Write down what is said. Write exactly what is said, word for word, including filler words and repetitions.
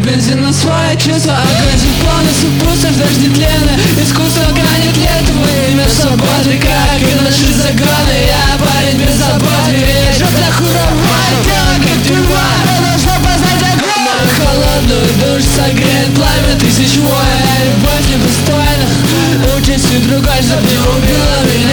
бензин на свои чувства. Огонь полностью пусто, ждешь тлена. Искусство гранит лет, твое имя свободы, как и наши загоны. Я парень без заботы, вижу так хуровое тело, как тюрьма. Должно познать огонь. Холодную душ согреет пламя тысяч воин. Любовь недостойна участи другой, чтоб не убила меня.